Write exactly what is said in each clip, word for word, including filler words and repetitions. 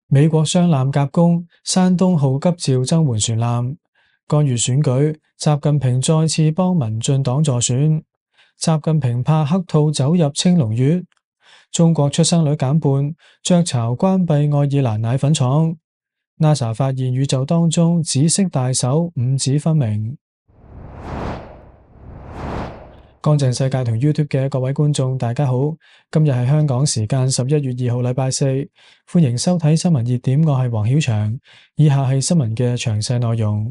美國雙艦夾攻，山東號急召增援船艦。干預選舉，習近平再次幫民進黨助選。習近平怕黑兔走入青龍穴。中國出生率減半，雀巢關閉愛爾蘭奶粉廠。NASA 發現宇宙當中紫色大手五指分明。乾淨世界同 YouTube 嘅各位觀眾，大家好，今日係香港時間十一月二號禮拜四，歡迎收睇新聞熱點，我係黃曉翔，以下係新聞嘅詳細內容。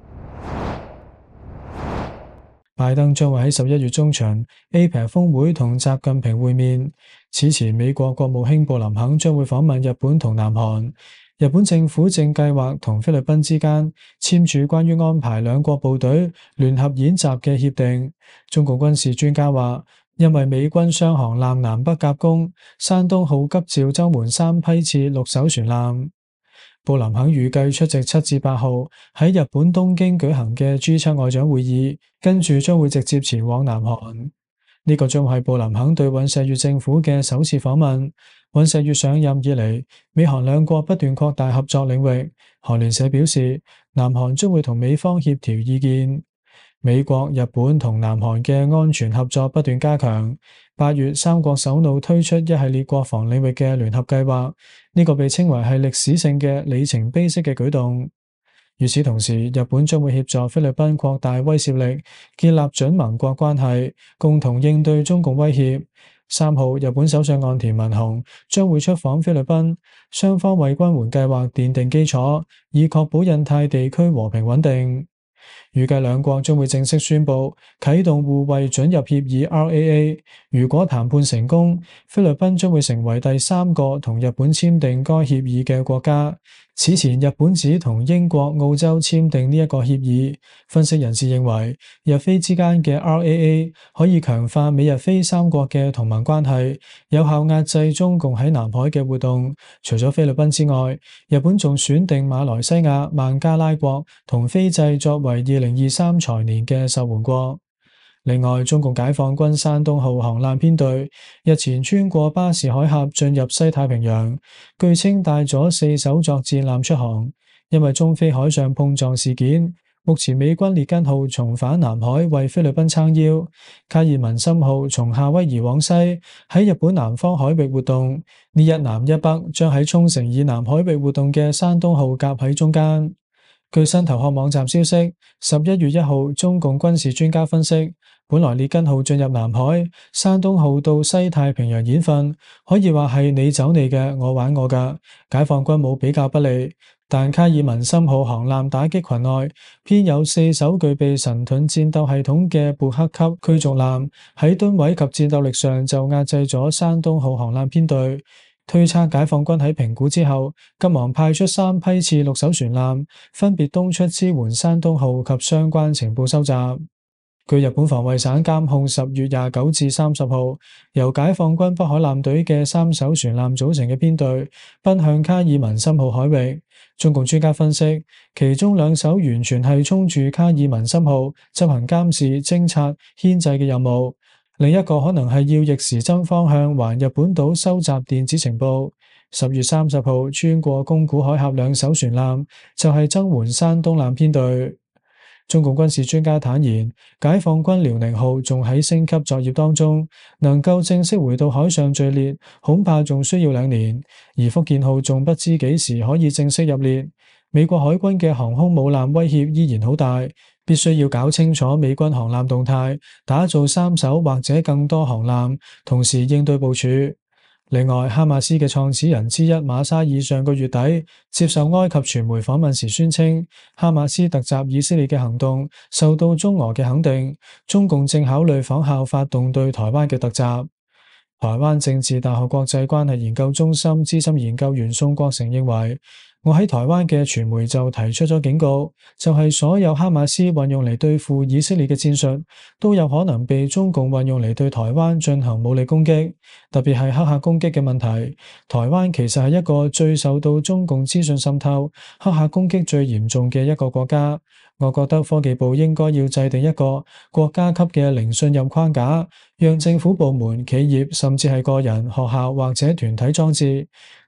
拜登將會喺十一月中旬 A P E C 峰會同習近平會面，此前美國國務卿布林肯將會訪問日本同南韓。日本政府正計劃同菲律賓之間簽署關於安排兩國部隊聯合演習嘅協定。中共軍事專家話，因為美軍雙航艦南北夾攻，山東號急召增援三批次六艘船艦。布林肯預計出席七至八號喺日本東京舉行嘅 G 七外長會議，跟住將會直接前往南韓。呢個將係布林肯對尹錫悅政府嘅首次訪問。尹錫悅上任以嚟，美韓兩國不斷擴大合作領域。韓聯社表示，南韓將會同美方協調意見。美國、日本同南韓嘅安全合作不斷加強。八月，三國首腦推出一系列國防領域嘅聯合計劃，呢個被稱為係歷史性嘅里程碑式嘅舉動。與此同時，日本將會協助菲律賓擴大威懾力，建立準盟國關係，共同應對中共威脅。三號，日本首相岸田文雄將會出訪菲律賓，雙方為軍援計劃奠定基礎，以確保印太地區和平穩定。預計兩國將會正式宣布啟動互惠准入協議 R A A。如果談判成功，菲律賓將會成為第三個同日本簽訂該協議嘅國家。此前日本只同英國、澳洲簽訂呢一個協議。分析人士認為，日菲之間嘅 R A A 可以強化美日菲三國嘅同盟關係，有效壓制中共喺南海嘅活動。除咗菲律賓之外，日本仲選定馬來西亞、孟加拉國同斐濟作為二零二三財年嘅受援國。另外，中共解放軍山東號航艦編隊日前穿過巴士海峽進入西太平洋，據稱帶咗四艘作戰艦出航。因為中菲海上碰撞事件，目前美軍列根號重返南海為菲律賓撐腰，卡爾文森號從夏威夷往西喺日本南方海域活動，呢一南一北將喺沖繩以南海域活動嘅山東號夾喺中間。據新頭殼網站消息，十一月一號，中共軍事專家分析，本來列根號進入南海，山東號到西太平洋演訓，可以話係你走你嘅，我玩我㗎，解放軍冇比較不利。但卡爾文森號航艦打擊群內，偏有四艘具備神盾戰鬥系統嘅布克級驅逐艦，喺噸位及戰鬥力上就壓制咗山東號航艦編隊。推測解放軍喺評估之後，急忙派出三批次六艘船艦，分別東出支援山東號及相關情報收集。據日本防衛省監控，十月廿九至三十號，由解放軍北海艦隊嘅三艘船艦組成嘅編隊奔向卡爾文森號海域。中共專家分析，其中兩艘完全係衝住卡爾文森號執行監視、偵察、牽制嘅任務。另一個可能係要逆時針方向環日本島收集電子情報。十月三十號穿過宮古海峽兩艘船艦，就係增援山東艦編隊。中共軍事專家坦言，解放軍遼寧號仲喺升級作業當中，能夠正式回到海上序列，恐怕仲需要兩年。而福建號仲不知幾時可以正式入列。美國海軍嘅航空母艦威脅依然好大，必須要搞清楚美軍航艦動態，打造三艘或者更多航艦，同時應對部署。另外，哈馬斯嘅創始人之一馬沙爾上個月底接受埃及傳媒訪問時宣稱，哈馬斯突襲以色列嘅行動受到中俄嘅肯定，中共正考慮仿效發動對台灣嘅突襲。台灣政治大學國際關係研究中心資深研究員宋國成認為，我喺台灣嘅傳媒就提出咗警告，就係所有哈馬斯運用嚟對付以色列嘅戰術，都有可能被中共運用嚟對台灣進行武力攻擊，特別係黑客攻擊嘅問題。台灣其實係一個最受到中共資訊滲透、黑客攻擊最嚴重嘅一個國家。我覺得科技部應該要制定一個國家級嘅零信任框架，讓政府部門、企業甚至係個人、學校或者團體裝置。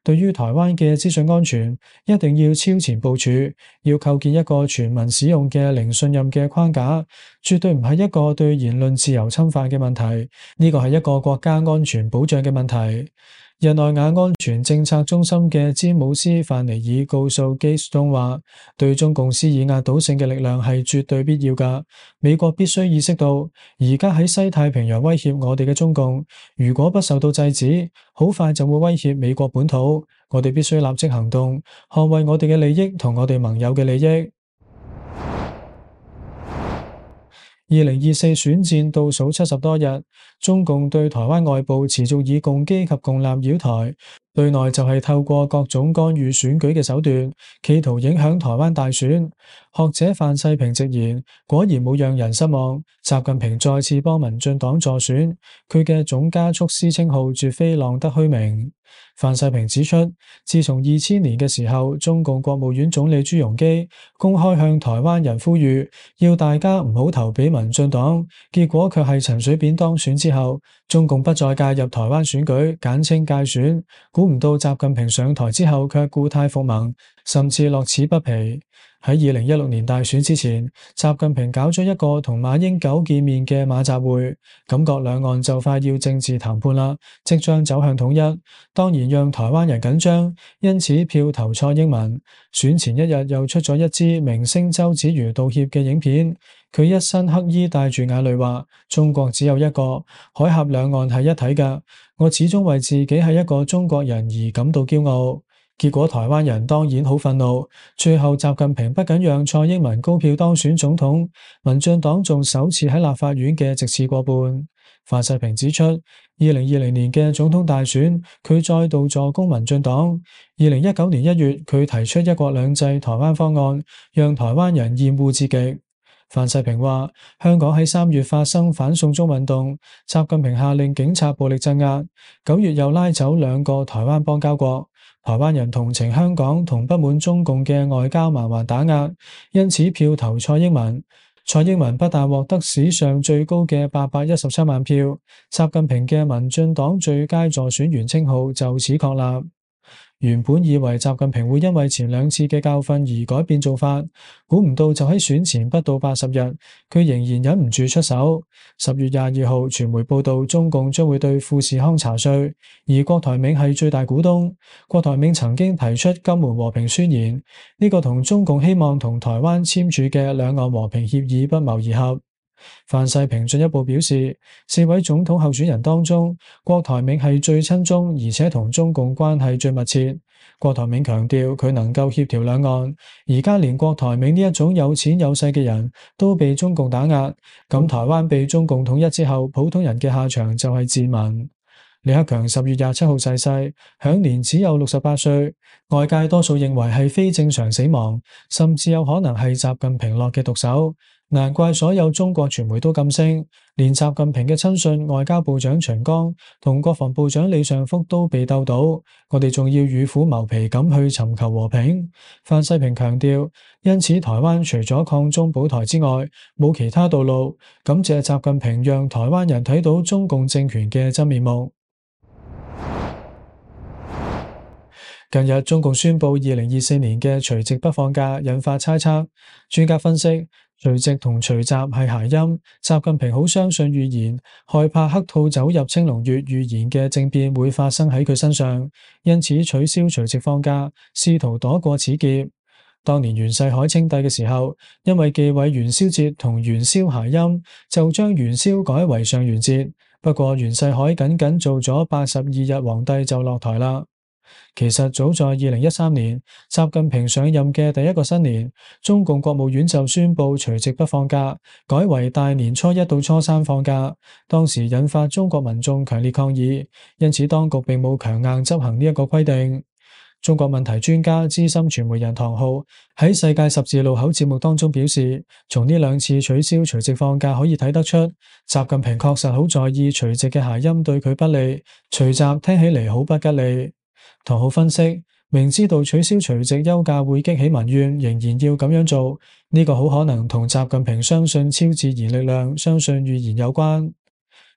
對於台灣嘅資訊安全，一定要超前部署，要構建一個全民使用嘅零信任嘅框架，絕對唔係一個對言論自由侵犯嘅問題，呢個係一個國家安全保障嘅問題。日內瓦安全政策中心嘅詹姆斯范尼爾告訴 Gaystone 話，對中共施以壓倒性嘅力量係絕對必要㗎。美國必須意識到，而家喺西太平洋威脅我哋嘅中共，如果不受到制止，好快就會威脅美國本土。我哋必須立即行動，捍衛我哋嘅利益同我哋盟友嘅利益。二零二四選戰倒數七十多日，中共對台灣外部持續以共機及共艦擾台，對內就係透過各種干預選舉嘅手段，企圖影響台灣大選。學者范世平直言，果然冇讓人失望，習近平再次幫民進黨助選，佢嘅總加速師稱號絕非浪得虛名。范世平指出，自從二千年嘅時候，中共國務院總理朱鎔基公開向台灣人呼籲，要大家唔好投俾民進黨，結果卻係陳水扁當選之後，中共不再介入台灣選舉，簡稱介選。估唔到習近平上台之後卻故態復萌，甚至樂此不疲。喺二零一六年大選之前，習近平搞咗一個同馬英九見面嘅馬習會，感覺兩岸就快要政治談判啦，即將走向統一，當然讓台灣人緊張，因此票投蔡英文。選前一日又出咗一支明星周子瑜道歉嘅影片，佢一身黑衣帶住眼淚話：中國只有一個，海峽兩岸係一體噶，我始終為自己係一個中國人而感到驕傲。結果台灣人當然好憤怒，最後習近平不僅讓蔡英文高票當選總統，民進黨仲首次喺立法院嘅席次過半。范世平指出，二零二零年嘅總統大選，佢再度助攻民進黨。二零一九年一月，佢提出一國兩制台灣方案，讓台灣人厭惡至極。范世平話，香港喺三月發生反送中運動，習近平下令警察暴力鎮壓，九月又拉走兩個台灣邦交國。台灣人同情香港同不滿中共嘅外交蠻橫打壓，因此票投蔡英文。蔡英文不但獲得史上最高嘅八百一十七萬票，習近平嘅民進黨最佳助選員稱號就此確立。原本以為習近平會因為前兩次嘅教訓而改變做法，估唔到就喺選前不到八十日，佢仍然忍唔住出手。十月廿二號，傳媒報道中共將會對富士康查稅，而郭台銘係最大股東。郭台銘曾經提出金門和平宣言，呢個同中共希望同台灣簽署嘅兩岸和平協議不謀而合。范世平進一步表示，四位總統候選人當中，郭台銘係最親中，而且同中共關係最密切。郭台銘強調佢能夠協調兩岸，而家連郭台銘呢一種有錢有勢嘅人都被中共打壓，咁台灣被中共統一之後，普通人嘅下場就係賤民。李克強十月廿七號逝世，享年只有六十八歲，外界多數認為係非正常死亡，甚至有可能係習近平落嘅毒手。難怪所有中國傳媒都噤聲，連習近平嘅親信外交部長秦剛同國防部長李尚福都被鬥倒，我哋仲要與虎謀皮咁去尋求和平。范世平強調，因此台灣除咗抗中保台之外，冇其他道路。感謝習近平讓台灣人睇到中共政權嘅真面目。近日，中共宣布二零二四年嘅除夕不放假，引發猜測。專家分析，除夕同除夕係諧音，習近平好相信預言，害怕黑兔走入青龍月預言嘅政變會發生喺佢身上，因此取消除夕放假，試圖躲過此劫。當年袁世凱稱帝嘅時候，因為忌諱元宵節同元宵諧音，就將元宵改為上元節。不過袁世凱僅僅做咗八十二日皇帝就落台啦。其實早在二零一三年，習近平上任嘅第一個新年，中共國務院就宣布除夕不放假，改為大年初一到初三放假。當時引發中國民眾強烈抗議，因此當局並冇強硬執行呢一個規定。中國問題專家、資深傳媒人唐浩喺世界十字路口節目當中表示，從呢兩次取消除夕放假可以睇得出，習近平確實好在意除夕嘅諧音對佢不利，除夕聽起嚟好不吉利。唐浩分析，明知道取消除夕休假會激起民怨，仍然要咁樣做，呢個好可能同習近平相信超自然力量、相信預言有關。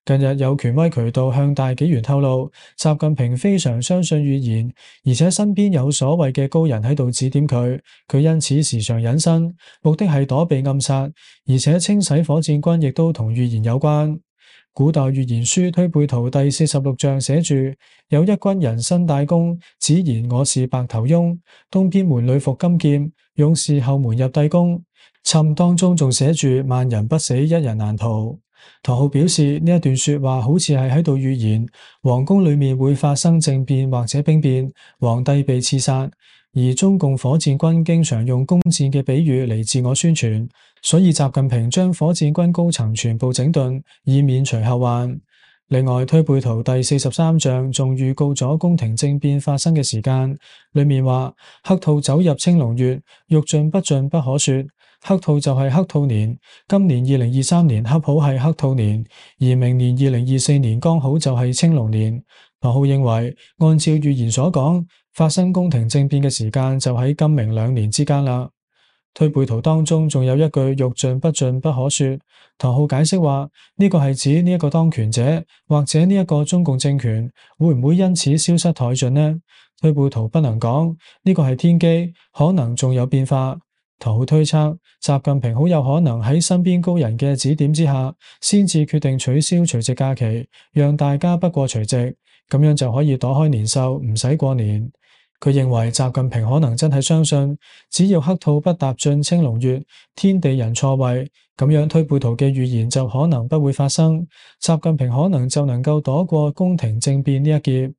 近日有權威渠道向大紀元透露，習近平非常相信預言，而且身邊有所謂嘅高人喺度指點佢，佢因此時常隱身，目的係躲避暗殺，而且清洗火箭軍亦都同預言有關。古代預言書推背圖第四十六象寫住，有一軍人身帶弓，只言我是白頭翁，東邊門裏伏金劍，勇士後門入帝宮。衾當中仲寫住萬人不死，一人難逃。唐浩表示呢一段說話好似係喺度預言皇宮裏面會發生政變或者兵變，皇帝被刺殺。而中共火箭軍經常用弓箭嘅比喻嚟自我宣傳，所以習近平將火箭軍高層全部整頓，以免除後患。另外，推背圖第四十三象仲預告咗宮廷政變發生嘅時間，裏面話黑兔走入青龍月，欲盡不盡不可說。黑兔就係黑兔年，今年二零二三年恰好係黑兔年，而明年二零二四年剛好就係青龍年。唐浩認為，按照預言所講，發生宮廷政變嘅時間就喺今明兩年之間啦。推背圖當中仲有一句欲盡不盡不可說。唐浩解釋話，呢個係指呢一個當權者或者呢一個中共政權會唔會因此消失殆盡呢？推背圖不能講，呢個係天機，可能仲有變化。唐浩推測，習近平好有可能喺身邊高人嘅指點之下，先至決定取消除夕假期，讓大家不過除夕，咁樣就可以躲開年獸，唔使過年。佢認為習近平可能真係相信，只要黑兔不踏進青龍月，天地人錯位，咁樣推背圖嘅預言就可能不會發生，習近平可能就能夠躲過宮廷政變呢一劫。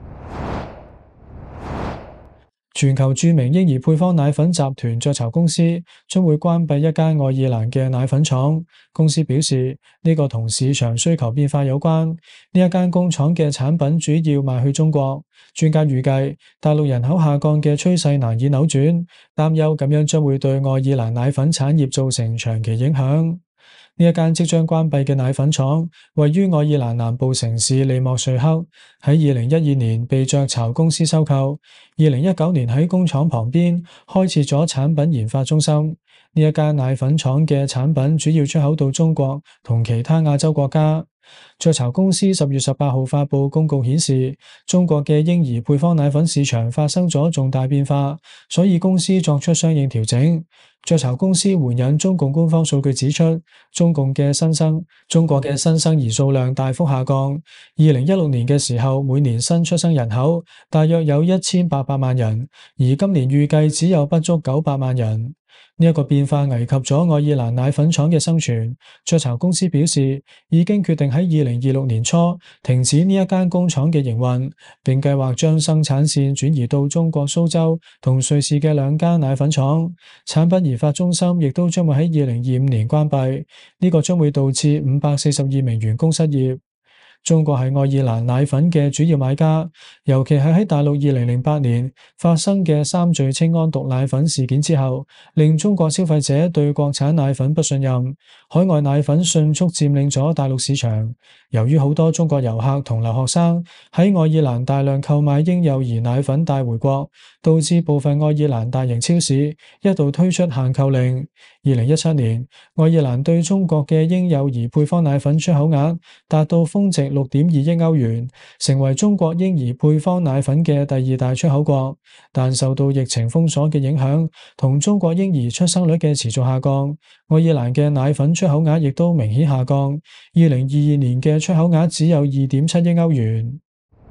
全球著名嬰兒配方奶粉集團雀巢公司將會關閉一間愛爾蘭嘅奶粉廠。公司表示，呢個同市場需求變化有關。呢一間工廠嘅產品主要賣去中國。專家預計，大陸人口下降嘅趨勢難以扭轉，擔憂咁樣將會對愛爾蘭奶粉產業造成長期影響。呢一間即將關閉嘅奶粉廠位於愛爾蘭南部城市利莫瑞克，喺二零一二年被雀巢公司收購。二零一九年喺工廠旁邊開設咗產品研發中心。呢一間奶粉廠嘅產品主要出口到中國同其他亞洲國家。雀巢公司十月十八號發布公告顯示，中國嘅嬰兒配方奶粉市場發生咗重大變化，所以公司作出相應調整。雀巢公司援引中共官方數據指出，中共嘅新生中國嘅新生兒數量大幅下降。二零一六年嘅時候，每年新出生人口大約有一千八百萬人，而今年預計只有不足九百萬人。呢一個變化危及咗愛爾蘭奶粉廠嘅生存。雀巢公司表示，已經決定喺二零二六年初停止呢一間工廠嘅營運，並計劃將生產線轉移到中國蘇州同瑞士嘅兩間奶粉廠。產品研發中心亦都將會喺二零二五年關閉，呢個將會導致五百四十二名員工失業。中國係愛爾蘭奶粉嘅主要買家，尤其係喺大陸二零零八年發生嘅三聚氰胺毒奶粉事件之後，令中國消費者對國產奶粉不信任，海外奶粉迅速佔領咗大陸市場。由於好多中國遊客同留學生喺愛爾蘭大量購買嬰幼兒奶粉帶回國，導致部分愛爾蘭大型超市一度推出限購令。二零一七年，愛爾蘭對中國嘅嬰幼兒配方奶粉出口額達到峰值六點二億歐元，成為中國嬰兒配方奶粉嘅第二大出口國。但受到疫情封鎖嘅影響，同中國嬰兒出生率嘅持續下降，愛爾蘭嘅奶粉出口額亦都明顯下降。二零二二年嘅出口額只有二點七億歐元。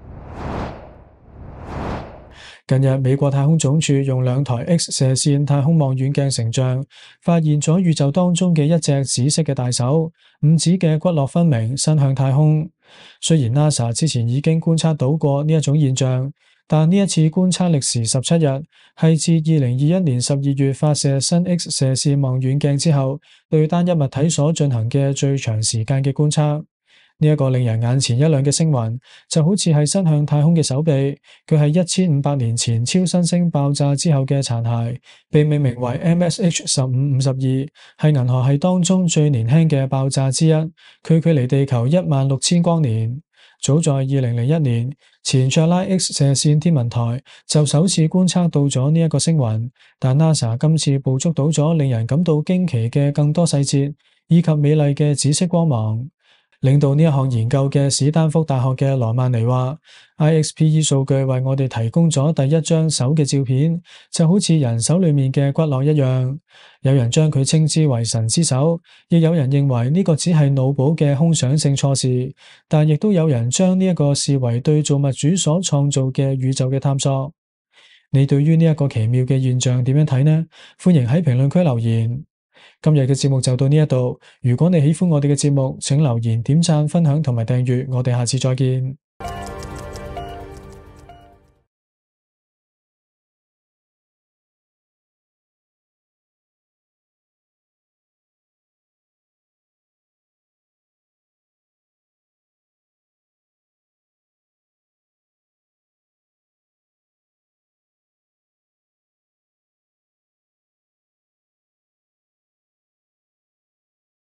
近日，美國太空總署用兩台 X 射線太空望遠鏡成像，發現咗宇宙當中嘅一隻紫色嘅大手，五指嘅骨骼分明，伸向太空。雖然 NASA 之前已經觀察到過呢一種現象，但呢一次觀察歷時十七日，係自二零二一年十二月發射新 X 射線望遠鏡之後，對單一物體所進行嘅最長時間嘅觀測。呢一個令人眼前一亮嘅星雲，就好似係伸向太空嘅手臂，佢係一千五百年前超新星爆炸之後嘅殘骸，被命名為 M S H 十五五十二，係銀河系當中最年輕嘅爆炸之一。佢距離地球一萬六千光年。早在二零零一年，前卓拉 X 射線天文台就首次觀測到咗呢一個星雲，但 NASA 今次捕捉到咗令人感到驚奇嘅更多細節，以及美麗嘅紫色光芒。 領導呢一項研究嘅史丹福大學嘅羅曼尼話 ：I X P E 數據為我哋提供咗第一張手嘅照片，就好似人手裏面嘅骨骼一樣。有人將佢稱之為神之手，亦有人認為呢個只係腦補嘅空想性錯視，但亦都有人將呢一個視為對造物主所創造嘅宇宙嘅探索。你對於呢一個奇妙嘅現象點樣睇呢？歡迎喺評論區留言。今日嘅節目就到呢一度。如果你喜歡我哋嘅節目，請留言、點讚、分享同埋訂閱。我哋下次再見。